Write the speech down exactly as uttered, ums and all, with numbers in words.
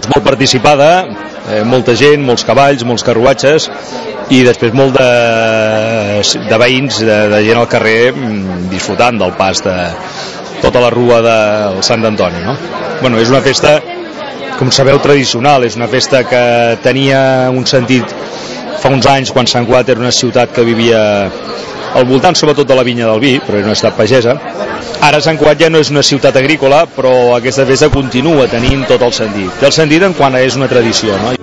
molt participada, eh, molta gent, molts cavalls, molts carruatges i després molt de, de veïns, de, de gent al carrer disfrutant del pas de tota la rua del Sant Antoni, no? Bueno, és una festa, com sabeu, tradicional, és una festa que tenia un sentit fa uns anys quan Sant Cugat era una ciutat que vivia al voltant sobretot de la vinya del vi, però era una ciutat pagesa. Ara Sant Cugat ja no és una ciutat agrícola, però aquesta festa continua tenint tot el sentit. Té el sentit en quant és una tradició, no?